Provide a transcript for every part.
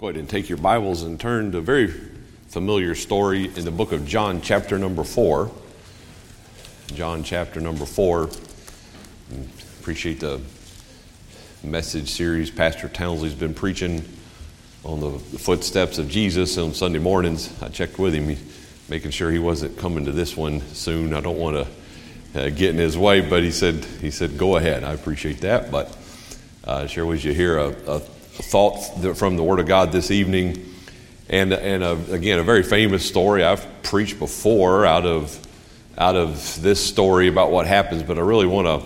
Go ahead and take your Bibles and turn to a very familiar story in the book of John, chapter number 4. John, chapter number 4. Appreciate the message series Pastor Townsley's been preaching on the footsteps of Jesus on Sunday mornings. I checked with him, making sure he wasn't coming to this one soon. I don't want to get in his way, but he said, go ahead. I appreciate that, but share with you here a thought from the Word of God this evening, and again, a very famous story. I've preached before out of this story about what happens, but I really want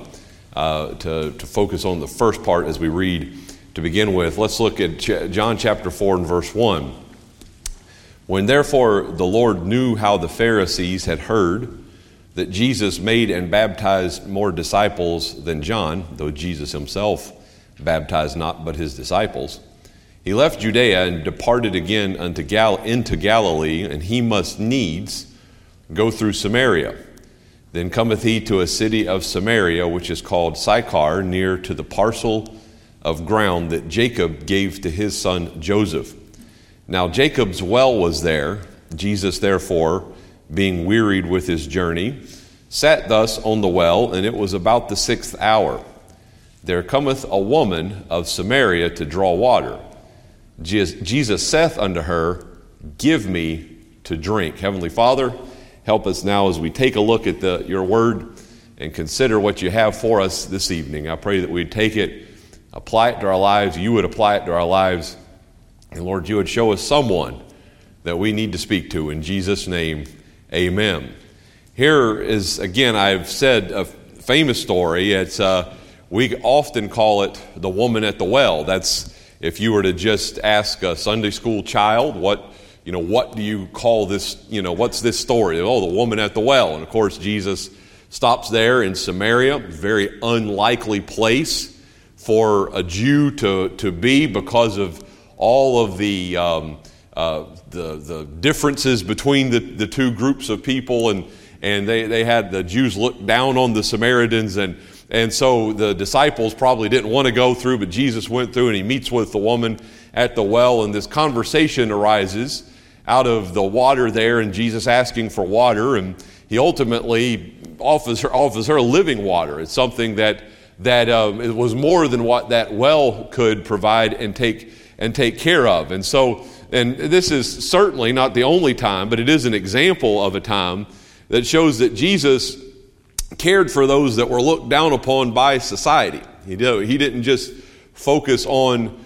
to focus on the first part as we read to begin with. Let's look at John chapter 4 and verse 1. When therefore the Lord knew how the Pharisees had heard that Jesus made and baptized more disciples than John, though Jesus himself baptized not but his disciples, he left Judea and departed again into Galilee, and he must needs go through Samaria. Then cometh he to a city of Samaria, which is called Sychar, near to the parcel of ground that Jacob gave to his son Joseph. Now Jacob's well was there. Jesus therefore, being wearied with his journey, sat thus on the well, and it was about the 6th hour. There cometh a woman of Samaria to draw water. Jesus saith unto her, Give me to drink. Heavenly Father, help us now as we take a look at your word and consider what you have for us this evening. I pray that we'd take it, apply it to our lives, you would apply it to our lives, and Lord, you would show us someone that we need to speak to. In Jesus' name, amen. Here is, again, I've said a famous story. It's we often call it the woman at the well. That's, if you were to just ask a Sunday school child, what do you call this, what's this story? Oh, the woman at the well. And of course, Jesus stops there in Samaria, very unlikely place for a Jew to be because of all of the differences between the two groups of people, and they had the Jews look down on the Samaritans, and so the disciples probably didn't want to go through, but Jesus went through and he meets with the woman at the well, and this conversation arises out of the water there, and Jesus asking for water, and he ultimately offers her living water. It's something that it was more than what that well could provide and take care of. And this is certainly not the only time, but it is an example of a time that shows that Jesus cared for those that were looked down upon by society. He didn't just focus on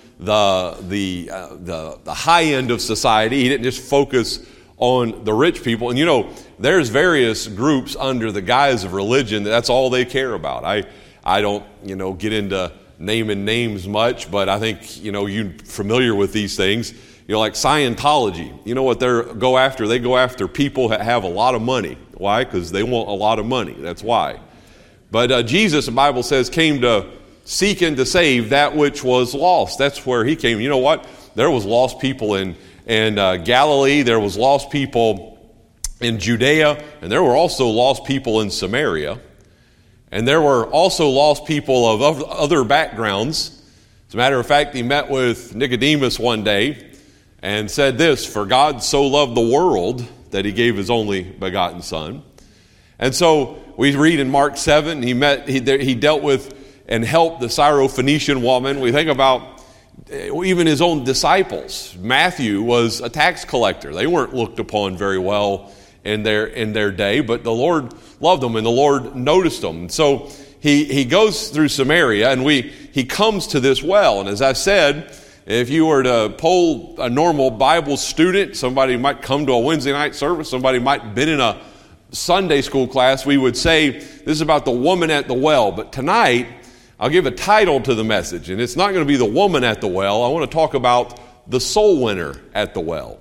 the high end of society. He didn't just focus on the rich people. And there's various groups under the guise of religion that's all they care about. I don't get into naming names much, but I think you're familiar with these things. Like Scientology. You know what they go after? They go after people that have a lot of money. Why? Because they want a lot of money. That's why. But Jesus, the Bible says, came to seek and to save that which was lost. That's where he came. You know what? There was lost people in Galilee. There was lost people in Judea. And there were also lost people in Samaria. And there were also lost people of other backgrounds. As a matter of fact, he met with Nicodemus one day and said this, For God so loved the world that he gave his only begotten Son. And so we read in Mark 7, he dealt with and helped the Syrophoenician woman. We think about even his own disciples. Matthew was a tax collector. They weren't looked upon very well in their day, but the Lord loved them and the Lord noticed them. And so he goes through Samaria, and he comes to this well. And as I said, if you were to poll a normal Bible student, somebody might come to a Wednesday night service, somebody might have been in a Sunday school class, we would say this is about the woman at the well. But tonight, I'll give a title to the message, and it's not going to be the woman at the well. I want to talk about the soul winner at the well.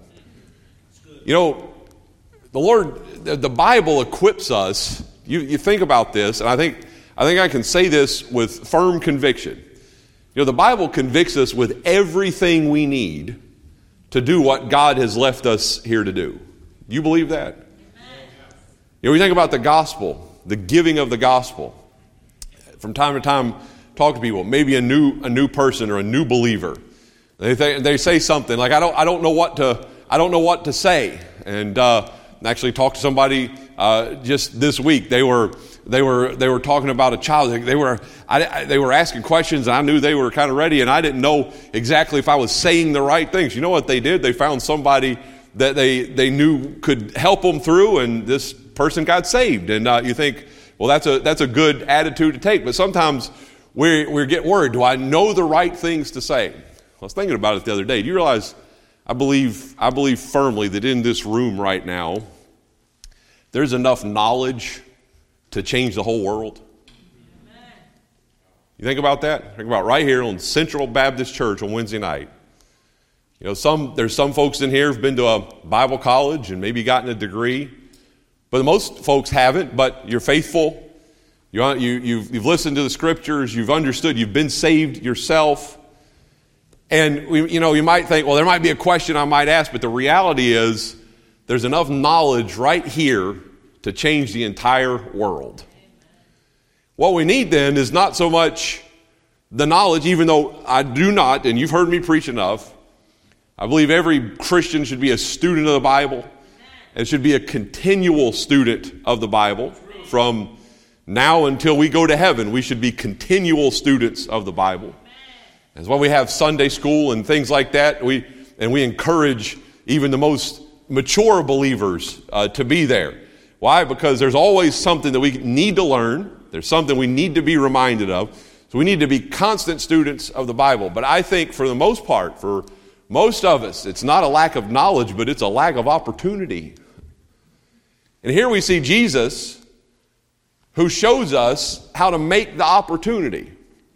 The Lord, the Bible equips us. You think about this, and I think I can say this with firm conviction. The Bible convicts us with everything we need to do what God has left us here to do. Do you believe that? We think about the gospel, the giving of the gospel. From time to time, talk to people, maybe a new person or a new believer. They say something like, I don't know what to say. And I actually talked to somebody just this week. They were talking about a child. They were asking questions, and I knew they were kind of ready, and I didn't know exactly if I was saying the right things. You know what they did? They found somebody that they knew could help them through, and this person got saved. And you think, well, that's a good attitude to take. But sometimes we get worried. Do I know the right things to say? I was thinking about it the other day. Do you realize I believe firmly that in this room right now, there's enough knowledge to change the whole world? Amen. You think about that? Think about right here on Central Baptist Church on Wednesday night. You know, there's some folks in here who've been to a Bible college and maybe gotten a degree, but most folks haven't. But you're faithful. You've listened to the scriptures. You've understood. You've been saved yourself. And you might think, well, there might be a question I might ask, but the reality is there's enough knowledge right here to change the entire world. What we need then is not so much the knowledge, even though I do not, and you've heard me preach enough, I believe every Christian should be a student of the Bible and should be a continual student of the Bible. From now until we go to heaven, we should be continual students of the Bible. That's why we have Sunday school and things like that. We encourage even the most mature believers to be there. Why? Because there's always something that we need to learn. There's something we need to be reminded of. So we need to be constant students of the Bible. But I think for the most part, for most of us, it's not a lack of knowledge, but it's a lack of opportunity. And here we see Jesus, who shows us how to make the opportunity.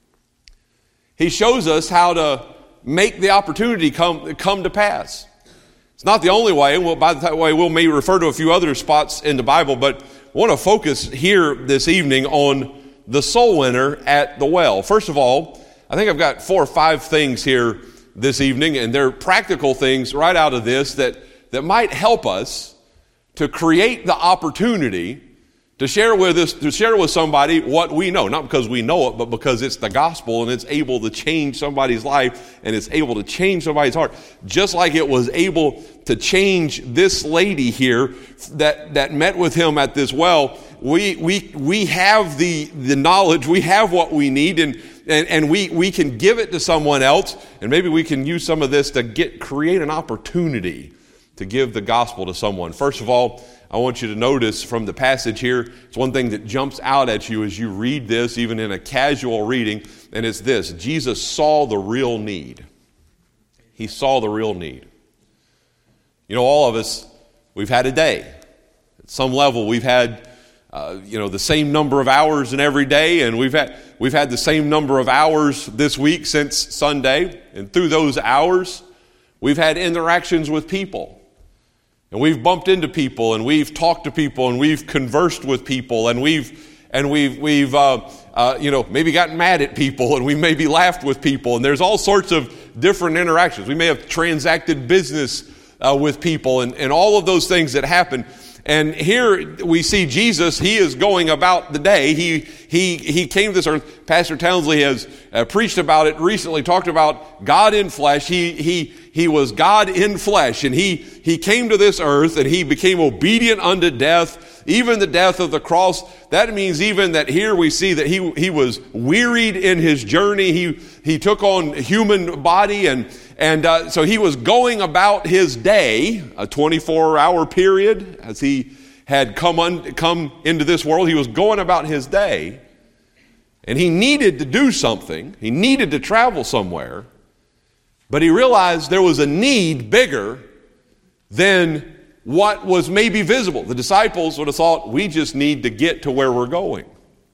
He shows us how to make the opportunity come to pass. It's not the only way, and by the way, we'll maybe refer to a few other spots in the Bible, but I want to focus here this evening on the soul winner at the well. First of all, I think I've got 4 or 5 things here this evening, and they're practical things right out of this that might help us to create the opportunity to share with somebody what we know, not because we know it, but because it's the gospel and it's able to change somebody's life and it's able to change somebody's heart. Just like it was able to change this lady here that met with him at this well. We have the knowledge, we have what we need, and we can give it to someone else, and maybe we can use some of this to create an opportunity to give the gospel to someone. First of all, I want you to notice from the passage here, it's one thing that jumps out at you as you read this, even in a casual reading, and it's this: Jesus saw the real need. He saw the real need. You know, all of us, we've had a day. At some level, we've had the same number of hours in every day, and we've had the same number of hours this week since Sunday, and through those hours, we've had interactions with people. And we've bumped into people, and we've talked to people, and we've conversed with people, and we've maybe gotten mad at people, and we maybe laughed with people, and there's all sorts of different interactions. We may have transacted business with people, and all of those things that happen. And here we see Jesus. He is going about the day. He came to this earth. Pastor Townsley has preached about it recently, talked about God in flesh. He was God in flesh, and he came to this earth, and he became obedient unto death, even the death of the cross. That means even that here we see that he was wearied in his journey. He took on human body, and so he was going about his day, a 24-hour period, as he had come into this world. He was going about his day, and he needed to do something. He needed to travel somewhere, but he realized there was a need bigger than what was maybe visible. The disciples would have thought, we just need to get to where we're going.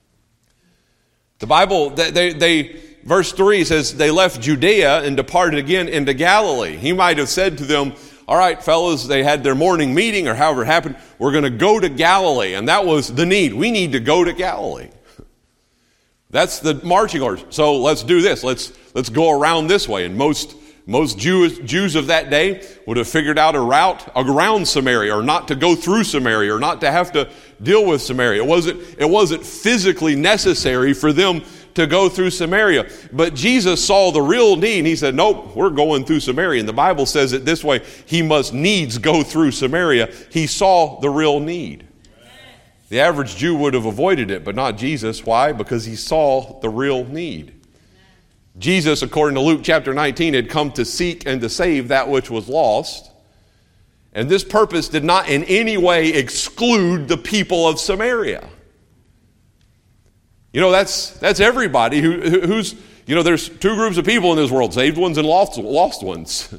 The Bible, Verse 3 says, they left Judea and departed again into Galilee. He might have said to them, all right, fellas, they had their morning meeting or however it happened. We're going to go to Galilee. And that was the need. We need to go to Galilee. That's the marching orders. So let's do this. Let's go around this way. And most Jews of that day would have figured out a route around Samaria, or not to go through Samaria, or not to have to deal with Samaria. It wasn't physically necessary for them to go through Samaria. But Jesus saw the real need, and he said, nope, we're going through Samaria. And the Bible says it this way, he must needs go through Samaria. He saw the real need. The average Jew would have avoided it, but not Jesus. Why? Because he saw the real need. Jesus, according to Luke chapter 19, had come to seek and to save that which was lost. And this purpose did not in any way exclude the people of Samaria. You know, that's everybody who's, you know, there's two groups of people in this world, saved ones and lost ones.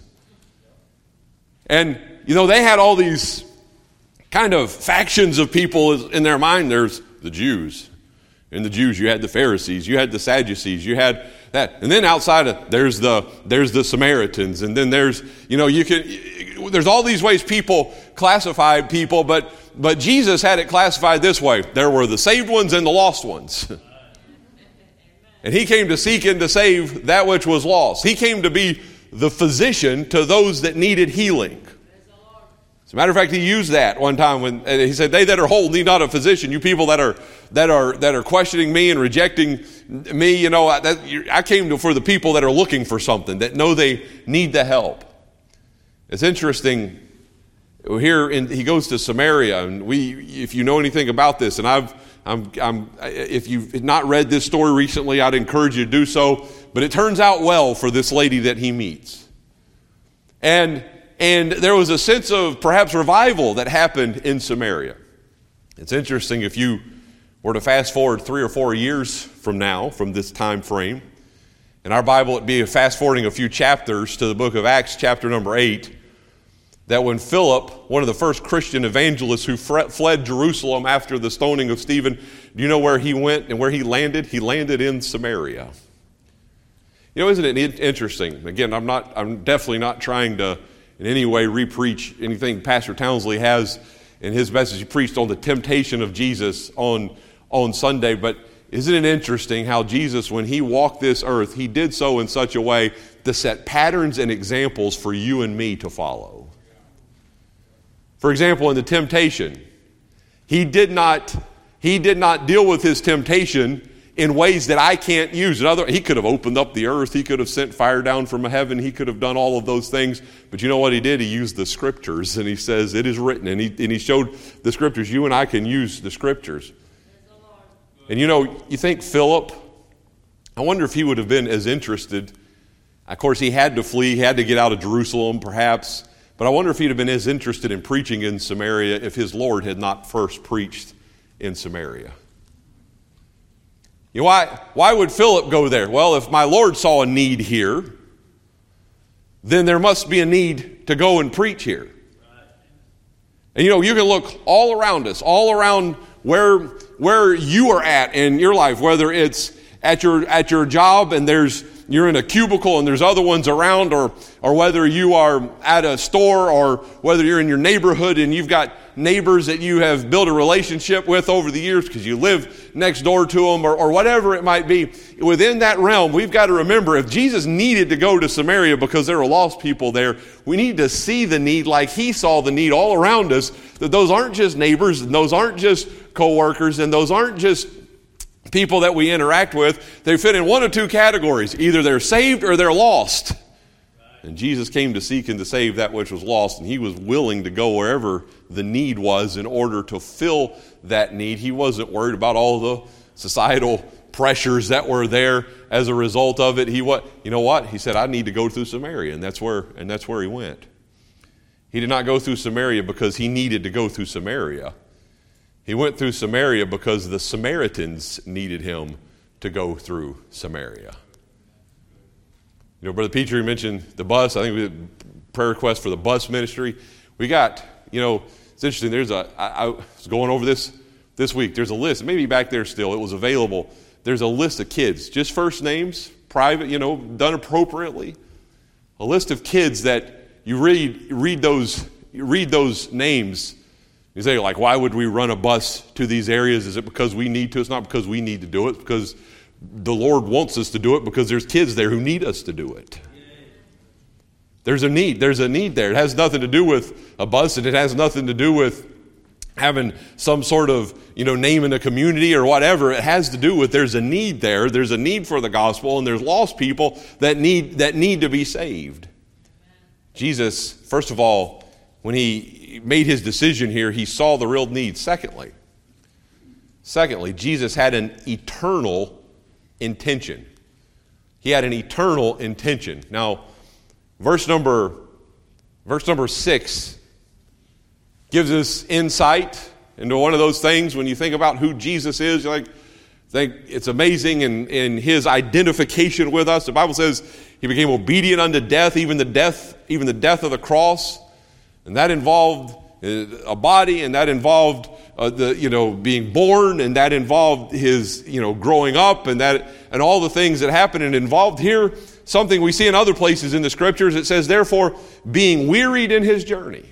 And, you know, they had all these kind of factions of people in their mind. There's the Jews. In the Jews, you had the Pharisees, you had the Sadducees, you had that. And then outside of, there's the Samaritans. And then there's, you know, there's all these ways people classify people, but Jesus had it classified this way. There were the saved ones and the lost ones. And he came to seek and to save that which was lost. He came to be the physician to those that needed healing. As a matter of fact, he used that one time when he said, "They that are whole need not a physician." You people that are questioning me and rejecting me, you know, I came for the people that are looking for something, that know they need the help. It's interesting. Here he goes to Samaria, and if you know anything about this, and if you've not read this story recently, I'd encourage you to do so. But it turns out well for this lady that he meets, and there was a sense of perhaps revival that happened in Samaria. It's interesting, if you were to fast forward 3 or 4 years from now, from this time frame, in our Bible it'd be fast forwarding a few chapters to the book of Acts, chapter number 8, that when Philip, one of the first Christian evangelists who fled Jerusalem after the stoning of Stephen, do you know where he went and where he landed? He landed in Samaria. You know, isn't it interesting? Again, I'm definitely not trying to in any way re-preach anything Pastor Townsley has in his message. He preached on the temptation of Jesus on Sunday, but isn't it interesting how Jesus, when he walked this earth, he did so in such a way to set patterns and examples for you and me to follow. For example, in the temptation, he did not deal with his temptation in ways that I can't use. He could have opened up the earth. He could have sent fire down from heaven. He could have done all of those things. But you know what he did? He used the scriptures, and he says, it is written. And he showed the scriptures. You and I can use the scriptures. And you know, you think Philip, I wonder if he would have been as interested. Of course, he had to flee. He had to get out of Jerusalem, perhaps. But I wonder if he'd have been as interested in preaching in Samaria if his Lord had not first preached in Samaria. You know, why would Philip go there? Well, if my Lord saw a need here, then there must be a need to go and preach here. And you know, you can look all around us, all around where you are at in your life, whether it's at your job and you're in a cubicle and there's other ones around, or whether you are at a store, or whether you're in your neighborhood and you've got neighbors that you have built a relationship with over the years because you live next door to them, or whatever it might be. Within that realm, we've got to remember, if Jesus needed to go to Samaria because there were lost people there, we need to see the need like he saw the need all around us, that those aren't just neighbors, and those aren't just co-workers, and those aren't just people that we interact with. They fit in one of two categories. Either they're saved or they're lost. And Jesus came to seek and to save that which was lost, and he was willing to go wherever the need was in order to fill that need. He wasn't worried about all the societal pressures that were there as a result of it. You know what? He said, I need to go through Samaria, and that's where he went. He did not go through Samaria because he needed to go through Samaria. He went through Samaria because the Samaritans needed him to go through Samaria. You know, Brother Petrie mentioned the bus. I think we had a prayer request for the bus ministry. We got, you know, it's interesting. I was going over this week. There's a list, maybe back there still. It was available. There's a list of kids, just first names, private, you know, done appropriately. A list of kids that you read those names. You say, like, why would we run a bus to these areas? Is it because we need to? It's not because we need to do it. It's because the Lord wants us to do it, because there's kids there who need us to do it. There's a need. There's a need there. It has nothing to do with a bus, and it has nothing to do with having some sort of, name in a community or whatever. It has to do with there's a need there. There's a need for the gospel, and there's lost people that need to be saved. Jesus, first of all, when he made his decision here, he saw the real need. Secondly, Jesus had an eternal intention. He had an eternal intention. Now, verse number 6 gives us insight into one of those things. When you think about who Jesus is, you think it's amazing in his identification with us. The Bible says he became obedient unto death, even the death of the cross. And that involved a body, and that involved being born, and that involved his growing up, and all the things that happened, and involved here something we see in other places in the scriptures. It says, therefore, being wearied in his journey,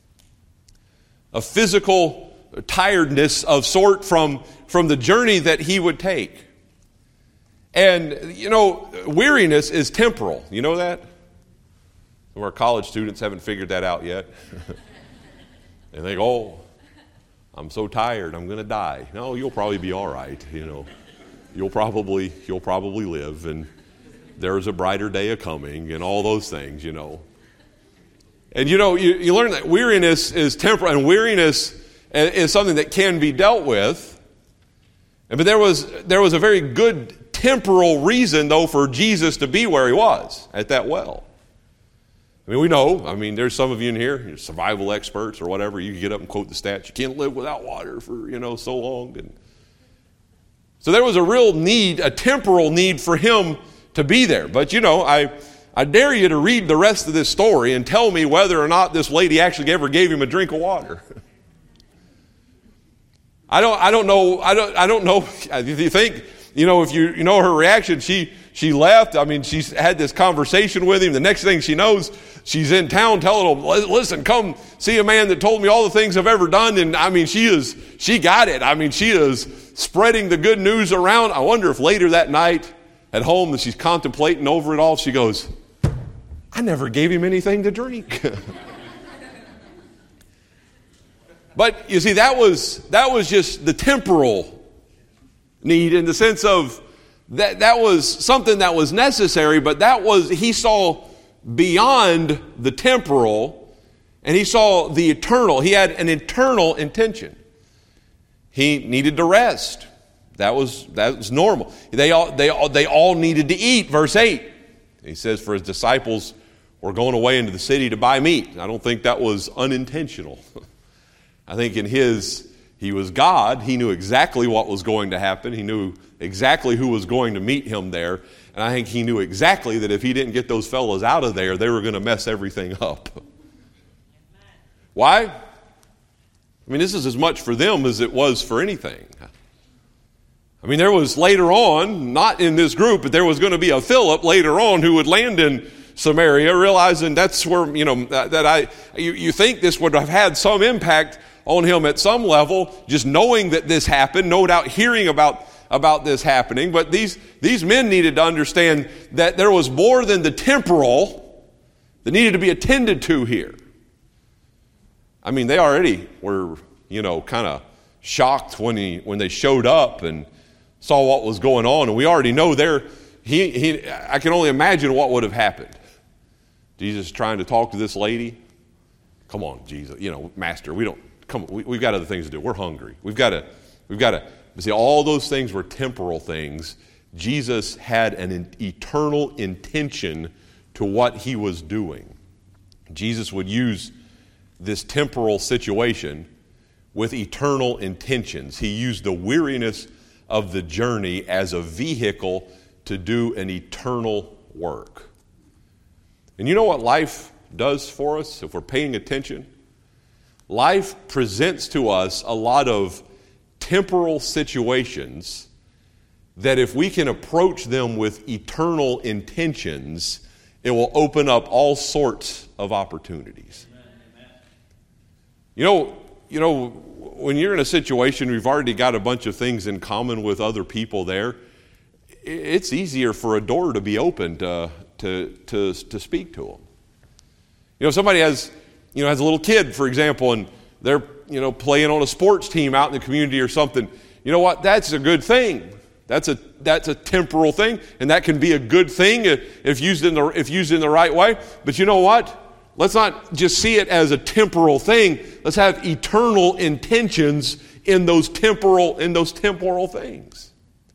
a physical tiredness of sort from the journey that he would take. And weariness is temporal. You know that? Some of our college students haven't figured that out yet. They think, oh, I'm so tired, I'm going to die. No, you'll probably be all right. You'll probably live, and there's a brighter day a-coming, and all those things, And you learn that weariness is temporal, and weariness is something that can be dealt with. But there was a very good temporal reason, though, for Jesus to be where he was, at that well. We know, there's some of you in here, you're survival experts or whatever, you can get up and quote the stats. You can't live without water for, so long. And so there was a real need, a temporal need for him to be there. But, I dare you to read the rest of this story and tell me whether or not this lady actually ever gave him a drink of water. I don't know. If you think, if you know her reaction, she left. She's had this conversation with him. The next thing she knows, she's in town telling him, listen, come see a man that told me all the things I've ever done. And she got it. She is spreading the good news around. I wonder if later that night at home, as she's contemplating over it all, she goes, I never gave him anything to drink. But you see, that was just the temporal need, in the sense of that was something that was necessary, but he saw beyond the temporal, and he saw the eternal. He had an eternal intention. He needed to rest. That was normal. They all needed to eat. Verse 8. He says, for his disciples were going away into the city to buy meat. I don't think that was unintentional. I think he was God. He knew exactly what was going to happen. He knew exactly who was going to meet him there. And I think he knew exactly that if he didn't get those fellows out of there, they were going to mess everything up. Why? This is as much for them as it was for anything. There was later on, not in this group, but there was going to be a Philip later on who would land in Samaria, realizing that's where, you think this would have had some impact on him at some level, just knowing that this happened, no doubt hearing about this happening. But these men needed to understand that there was more than the temporal that needed to be attended to here. They already were, kind of shocked when they showed up and saw what was going on. And we already know I can only imagine what would have happened. Jesus trying to talk to this lady. Come on, Jesus, Master, we've got other things to do. We're hungry. We've got to, see, all those things were temporal things. Jesus had an eternal intention to what he was doing. Jesus would use this temporal situation with eternal intentions. He used the weariness of the journey as a vehicle to do an eternal work. And you know what life does for us if we're paying attention? Life presents to us a lot of temporal situations that if we can approach them with eternal intentions, it will open up all sorts of opportunities. Amen. When you're in a situation, we've already got a bunch of things in common with other people there, it's easier for a door to be opened to speak to them. Somebody has a little kid, for example, and they're playing on a sports team out in the community or something, you know what? That's a good thing. That's a temporal thing, and that can be a good thing if used in the right way. But you know what? Let's not just see it as a temporal thing. Let's have eternal intentions in those temporal things.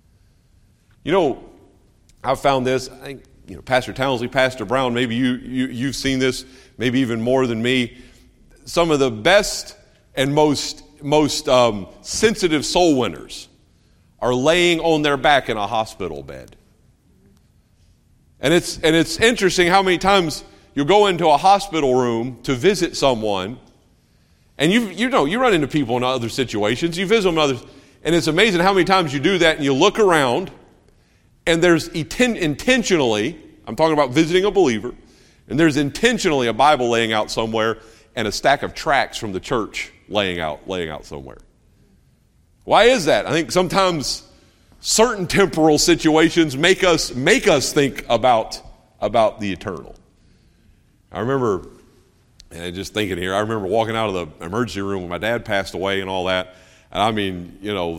I've found this. I think Pastor Townsley, Pastor Brown, maybe you've seen this, maybe even more than me. Some of the best and most sensitive soul winners are laying on their back in a hospital bed. And it's interesting how many times you'll go into a hospital room to visit someone, and you run into people in other situations, you visit them in others, and it's amazing how many times you do that and you look around and there's intentionally, I'm talking about visiting a believer, and there's intentionally a Bible laying out somewhere and a stack of tracts from the church laying out somewhere. Why is that? I think sometimes certain temporal situations make us think about the eternal. I remember, just thinking here, I remember walking out of the emergency room when my dad passed away and all that. And I mean,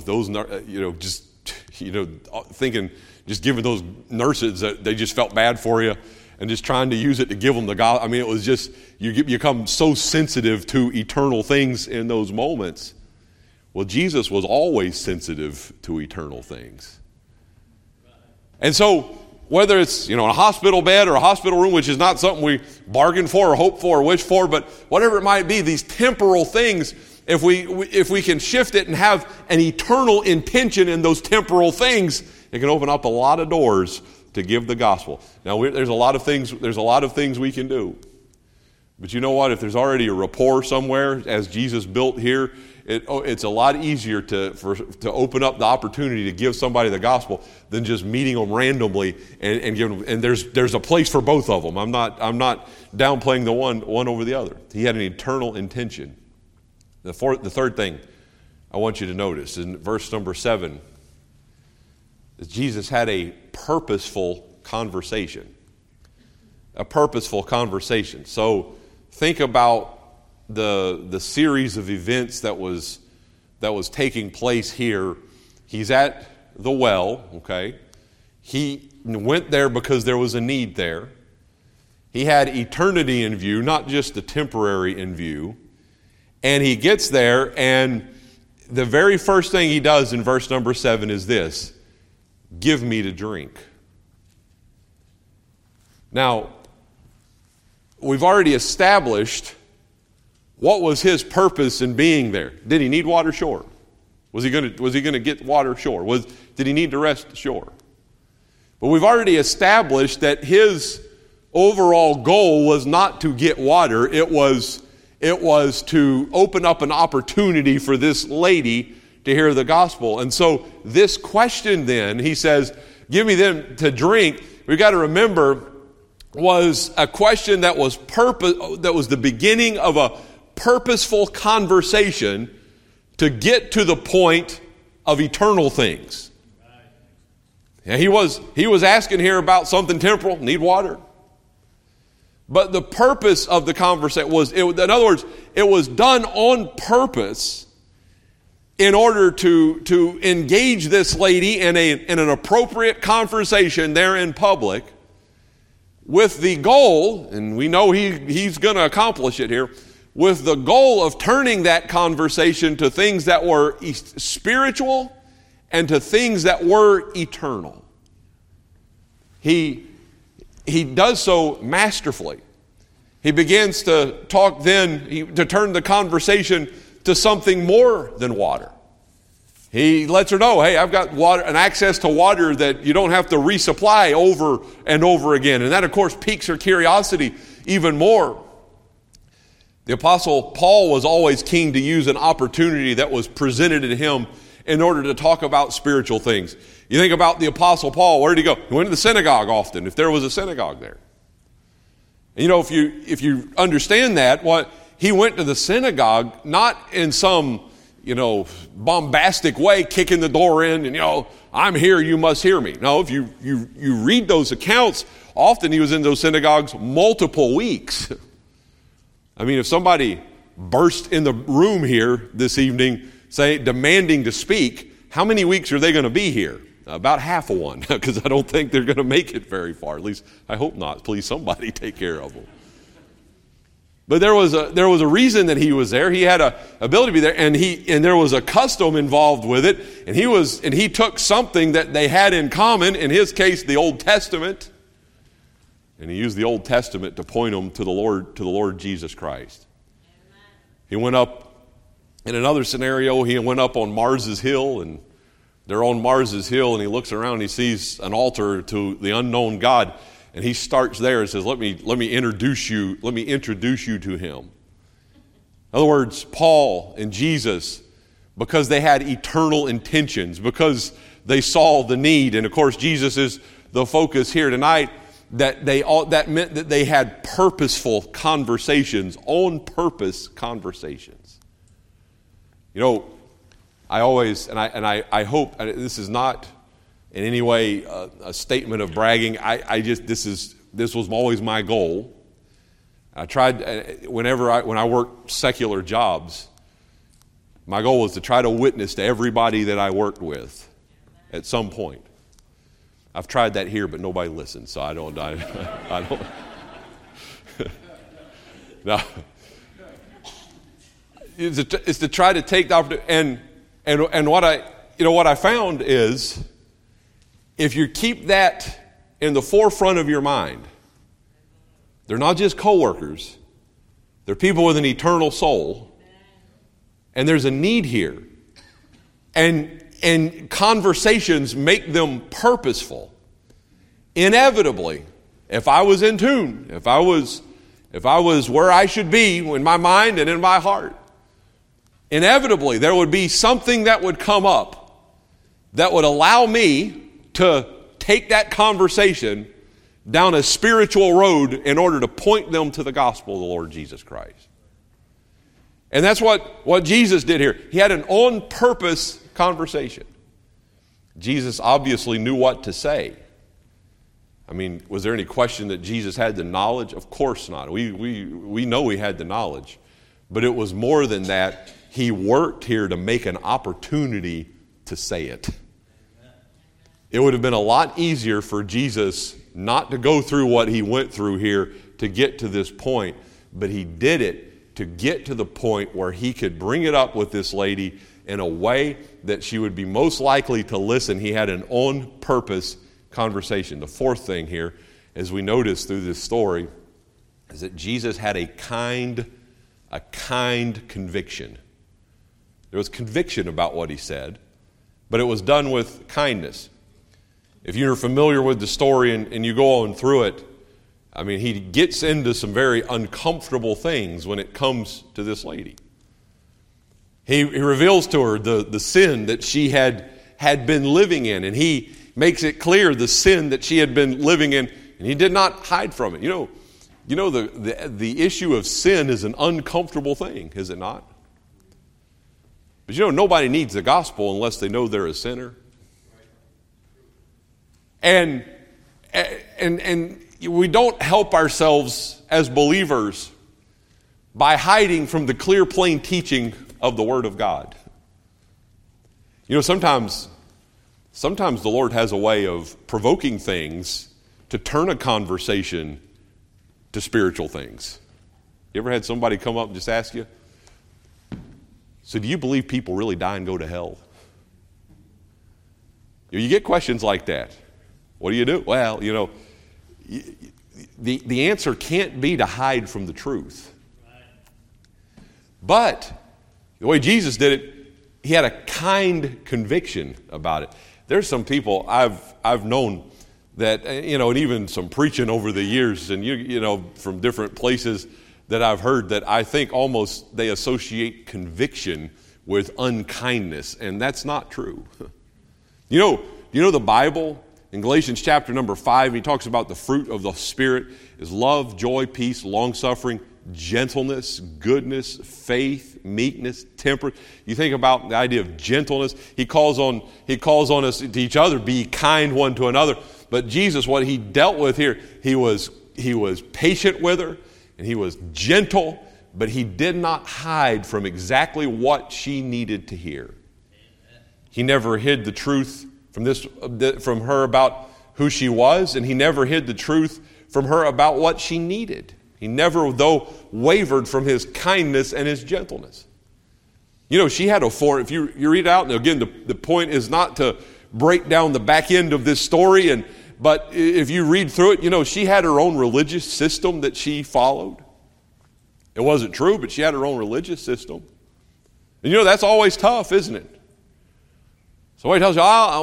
thinking, just giving those nurses that they just felt bad for you and just trying to use it to give them the God. I mean, it was just, you become so sensitive to eternal things in those moments. Well, Jesus was always sensitive to eternal things. And so, whether it's, in a hospital bed or a hospital room, which is not something we bargain for or hope for or wish for, but whatever it might be, these temporal things, if we can shift it and have an eternal intention in those temporal things, it can open up a lot of doors to give the gospel. Now, there's a lot of things we can do. But you know what? If there's already a rapport somewhere, as Jesus built here, it's a lot easier to open up the opportunity to give somebody the gospel than just meeting them randomly and giving them. And there's a place for both of them. I'm not downplaying the one over the other. He had an eternal intention. The third thing I want you to notice in verse number 7 is Jesus had a purposeful conversation. A purposeful conversation. So think about the series of events that was taking place here. He's at the well, okay? He went there because there was a need there. He had eternity in view, not just the temporary in view. And he gets there, and the very first thing he does in verse number 7 is this: give me to drink. Now, we've already established what was his purpose in being there. Did he need water? Sure. Was he going to get water? Sure. Did he need to rest? Sure. But we've already established that his overall goal was not to get water. It was to open up an opportunity for this lady to hear the gospel. And so this question then, he says, give me them to drink. We've got to remember, was a question that was the beginning of a purposeful conversation to get to the point of eternal things. And he was asking here about something temporal, need water. But the purpose of the conversation in other words, it was done on purpose in order to engage this lady in an appropriate conversation there in public, with the goal, and we know he's going to accomplish it here, with the goal of turning that conversation to things that were spiritual and to things that were eternal. He does so masterfully. He begins to talk to turn the conversation to something more than water. He lets her know, hey, I've got water and access to water that you don't have to resupply over and over again. And that, of course, piques her curiosity even more. The Apostle Paul was always keen to use an opportunity that was presented to him in order to talk about spiritual things. You think about the Apostle Paul, where did he go? He went to the synagogue often, if there was a synagogue there. And if you understand that, he went to the synagogue not in some bombastic way, kicking the door in and, I'm here, you must hear me. No, if you read those accounts, often he was in those synagogues multiple weeks. I mean, if somebody burst in the room here this evening demanding to speak, how many weeks are they going to be here? About half of one, because I don't think they're going to make it very far. At least I hope not. Please, somebody take care of them. But there was a reason that he was there. He had a ability to be there, and there was a custom involved with it. And he took something that they had in common. In his case, the Old Testament, and he used the Old Testament to point them to the Lord Jesus Christ. Amen. He went up in another scenario. He went up on Mars's Hill, and they're on Mars's Hill, and he looks around and he sees an altar to the unknown God. And he starts there and says, let me introduce you to him. In other words, Paul and Jesus, because they had eternal intentions, because they saw the need, and of course Jesus is the focus here tonight, that meant that they had purposeful conversations, on purpose conversations. You know, I always, and I hope, this is not in any way a statement of bragging. This was always my goal. I tried, when I worked secular jobs, my goal was to try to witness to everybody that I worked with at some point. I've tried that here, but nobody listens, so I don't. No. It's to try to take the opportunity, and what I found is, if you keep that in the forefront of your mind, they're not just coworkers, they're people with an eternal soul, and there's a need here, and conversations make them purposeful. Inevitably, if I was in tune, if I was where I should be in my mind and in my heart, inevitably there would be something that would come up that would allow me to take that conversation down a spiritual road in order to point them to the gospel of the Lord Jesus Christ. And that's what Jesus did here. He had an on-purpose conversation. Jesus obviously knew what to say. I mean, was there any question that Jesus had the knowledge? Of course not. We know he had the knowledge. But it was more than that. He worked here to make an opportunity to say it. It would have been a lot easier for Jesus not to go through what he went through here to get to this point, but he did it to get to the point where he could bring it up with this lady in a way that she would be most likely to listen. He had an on-purpose conversation. The fourth thing here, as we notice through this story, is that Jesus had a kind conviction. There was conviction about what he said, but it was done with kindness. If you're familiar with the story and you go on through it, I mean, he gets into some very uncomfortable things when it comes to this lady. He reveals to her the sin that she had been living in, and he makes it clear the sin that she had been living in, and he did not hide from it. You know the issue of sin is an uncomfortable thing, is it not? But nobody needs the gospel unless they know they're a sinner. And we don't help ourselves as believers by hiding from the clear, plain teaching of the Word of God. Sometimes the Lord has a way of provoking things to turn a conversation to spiritual things. You ever had somebody come up and just ask you, so do you believe people really die and go to hell? You get questions like that. What do you do? Well, the answer can't be to hide from the truth. But the way Jesus did it, he had a kind conviction about it. There's some people I've known that, and even some preaching over the years, and from different places that I've heard, that I think almost they associate conviction with unkindness, and that's not true. You know the Bible, in Galatians chapter number 5, he talks about the fruit of the Spirit is love, joy, peace, long-suffering, gentleness, goodness, faith, meekness, temperance. You think about the idea of gentleness. He calls on us to each other, be kind one to another. But Jesus, what he dealt with here, he was patient with her, and he was gentle, but he did not hide from exactly what she needed to hear. He never hid the truth from her about who she was, and he never hid the truth from her about what she needed. He never, though, wavered from his kindness and his gentleness. You know, she had a form. If you read it out, and again, the point is not to break down the back end of this story, but if you read through it, you know, she had her own religious system that she followed. It wasn't true, but she had her own religious system. And you know, that's always tough, isn't it? Somebody tells you,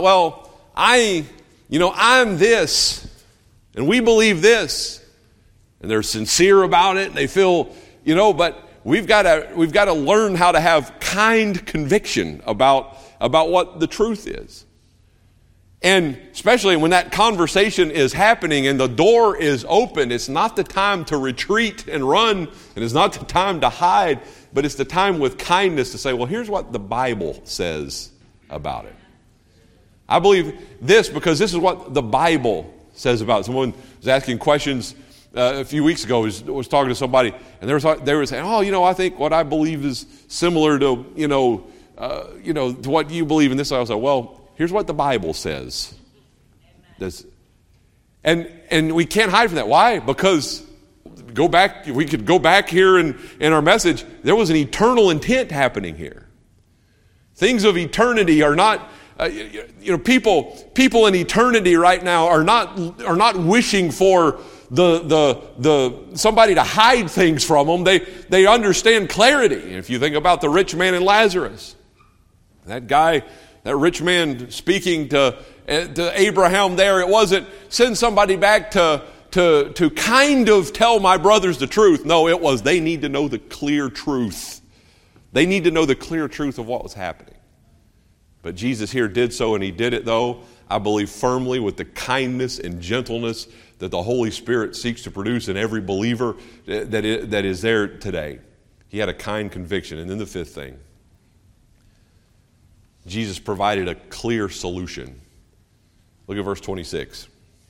I'm this, and we believe this, and they're sincere about it, and they feel, but we've got to learn how to have kind conviction about what the truth is. And especially when that conversation is happening and the door is open, it's not the time to retreat and run, and it's not the time to hide, but it's the time with kindness to say, well, here's what the Bible says about it. I believe this because this is what the Bible says about it. Someone was asking questions a few weeks ago. Was talking to somebody, and they were saying, I think what I believe is similar to, to what you believe in this. I was like, well, here's what the Bible says. And we can't hide from that. Why? Because we could go back here in our message. There was an eternal intent happening here. Things of eternity are not, people in eternity right now are not wishing for the somebody to hide things from them. They understand clarity. And if you think about the rich man and Lazarus, that rich man speaking to Abraham there, it wasn't send somebody back to kind of tell my brothers the truth. No, it was they need to know the clear truth. They need to know the clear truth of what was happening. But Jesus here did so, and he did it, though, I believe firmly with the kindness and gentleness that the Holy Spirit seeks to produce in every believer that is there today. He had a kind conviction. And then the fifth thing, Jesus provided a clear solution. Look at verse 26.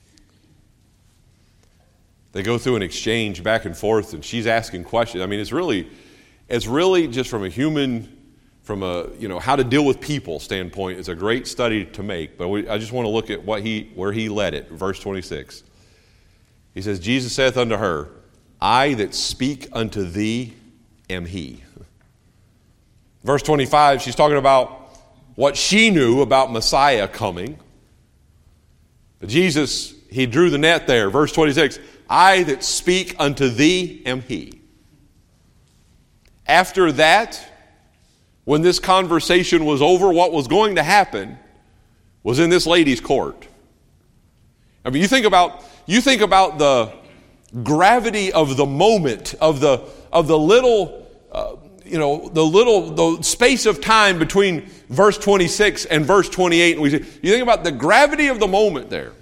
They go through an exchange back and forth, and she's asking questions. I mean, it's really just from a human, how to deal with people standpoint, it's a great study to make. But I just want to look at where he led it. Verse 26. He says, Jesus saith unto her, I that speak unto thee am he. Verse 25, she's talking about what she knew about Messiah coming. But Jesus, he drew the net there. Verse 26, I that speak unto thee am he. After that, when this conversation was over, what was going to happen was in this lady's court. I mean, you think about the gravity of the moment, of the little, the space of time between verse 26 and verse 28. And you think about the gravity of the moment there.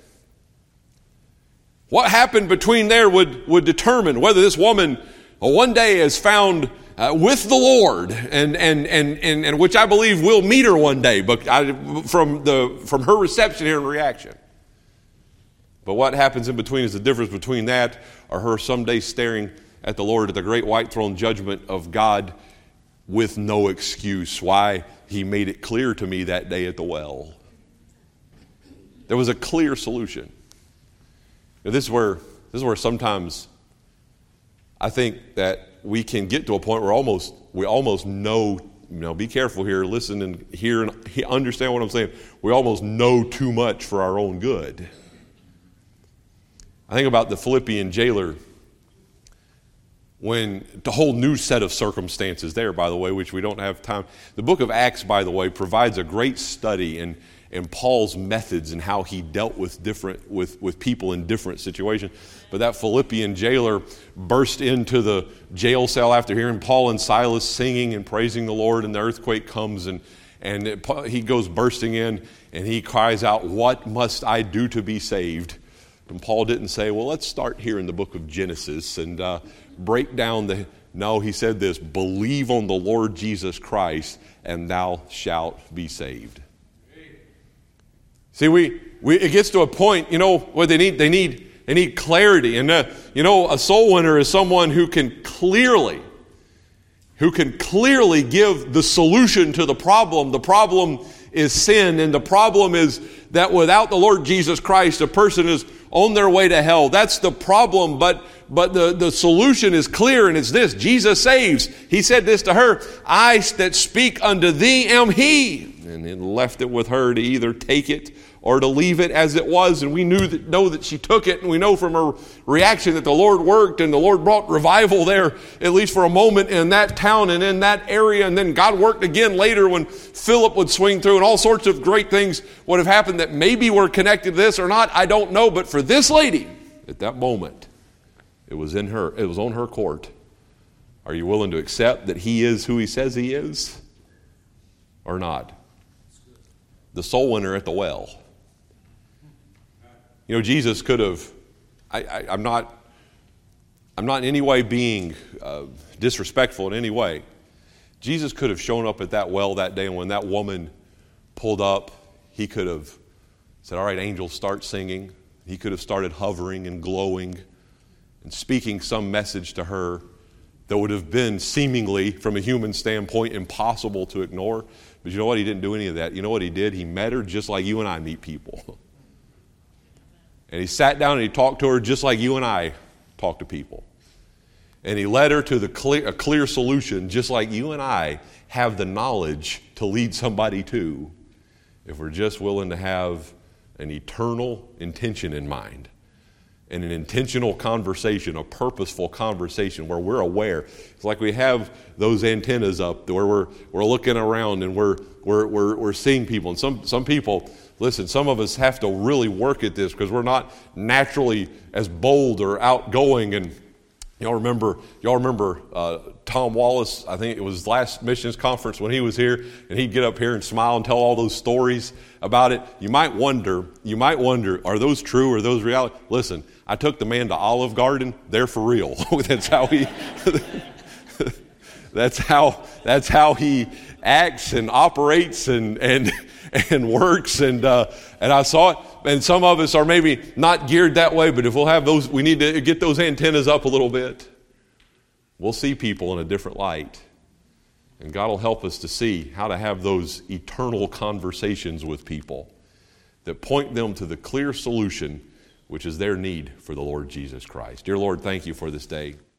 What happened between there would determine whether this woman one day is found with the Lord, and which I believe will meet her one day, but from her reception here and reaction. But what happens in between is the difference between that or her someday staring at the Lord at the great white throne judgment of God with no excuse. Why? He made it clear to me that day at the well. There was a clear solution. Now, this is where sometimes I think that we can get to a point where we almost know, be careful here, listen and hear and understand what I'm saying. We almost know too much for our own good. I think about the Philippian jailer, when the whole new set of circumstances there, by the way, which we don't have time. The book of Acts, by the way, provides a great study in Paul's methods and how he dealt with people in different situations. But that Philippian jailer burst into the jail cell after hearing Paul and Silas singing and praising the Lord, and the earthquake comes, and he goes bursting in, and he cries out, "What must I do to be saved?" And Paul didn't say, well, let's start here in the book of Genesis and break down No, he said this, believe on the Lord Jesus Christ, and thou shalt be saved. See, it gets to a point, where they need clarity. And, a soul winner is someone who can clearly who can clearly give the solution to the problem. The problem is sin, and the problem is that without the Lord Jesus Christ, a person is on their way to hell. That's the problem, but the solution is clear, and it's this: Jesus saves. He said this to her, I that speak unto thee am he. And then left it with her to either take it or to leave it as it was. And we know that she took it, and we know from her reaction that the Lord worked, and the Lord brought revival there, at least for a moment, in that town and in that area. And then God worked again later when Philip would swing through, and all sorts of great things would have happened that maybe were connected to this or not. I don't know. But for this lady, at that moment, it was on her court. Are you willing to accept that he is who he says he is or not? The soul winner at the well. You know, Jesus could have, I'm not in any way being disrespectful in any way. Jesus could have shown up at that well that day, and when that woman pulled up, he could have said, all right, angels, start singing. He could have started hovering and glowing and speaking some message to her that would have been seemingly, from a human standpoint, impossible to ignore. But you know what? He didn't do any of that. You know what he did? He met her just like you and I meet people. And he sat down and he talked to her just like you and I talk to people. And he led her to a clear solution, just like you and I have the knowledge to lead somebody to, if we're just willing to have an eternal intention in mind. And an intentional conversation, a purposeful conversation where we're aware. It's like we have those antennas up where we're looking around and we're seeing people. And some people, listen, some of us have to really work at this because we're not naturally as bold or outgoing. And y'all remember Tom Wallace? I think it was last missions conference when he was here, and he'd get up here and smile and tell all those stories about it. You might wonder, are those true? Are those reality? Listen, I took the man to Olive Garden. They're for real. That's how he. that's how he acts and operates and works. And I saw it. And some of us are maybe not geared that way, but if we'll have those, we need to get those antennas up a little bit. We'll see people in a different light. And God will help us to see how to have those eternal conversations with people that point them to the clear solution, which is their need for the Lord Jesus Christ. Dear Lord, thank you for this day.